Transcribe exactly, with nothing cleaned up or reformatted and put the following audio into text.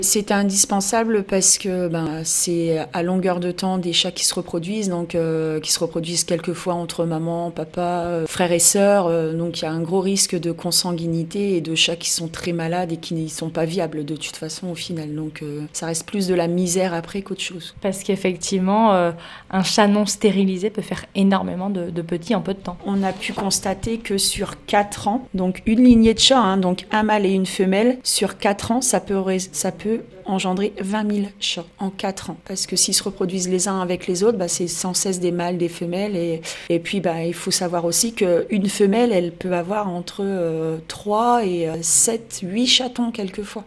C'est indispensable parce que ben, c'est à longueur de temps des chats qui se reproduisent, donc euh, qui se reproduisent quelquefois entre maman, papa, euh, frères et sœurs. Euh, donc il y a un gros risque de consanguinité et de chats qui sont très malades et qui ne sont pas viables de toute façon au final. Donc euh, ça reste plus de la misère après qu'autre chose. Parce qu'effectivement, euh, un chat non stérilisé peut faire énormément de, de petits en peu de temps. On a pu constater que sur quatre ans, donc une lignée de chats, hein, donc un mâle et une femelle, sur quatre ans, ça peut, ça peut engendrer vingt mille chats en quatre ans. Parce que s'ils se reproduisent les uns avec les autres, bah, c'est sans cesse des mâles, des femelles. Et, et puis, bah, il faut savoir aussi qu'une femelle, elle peut avoir entre euh, trois et sept, huit chatons quelquefois.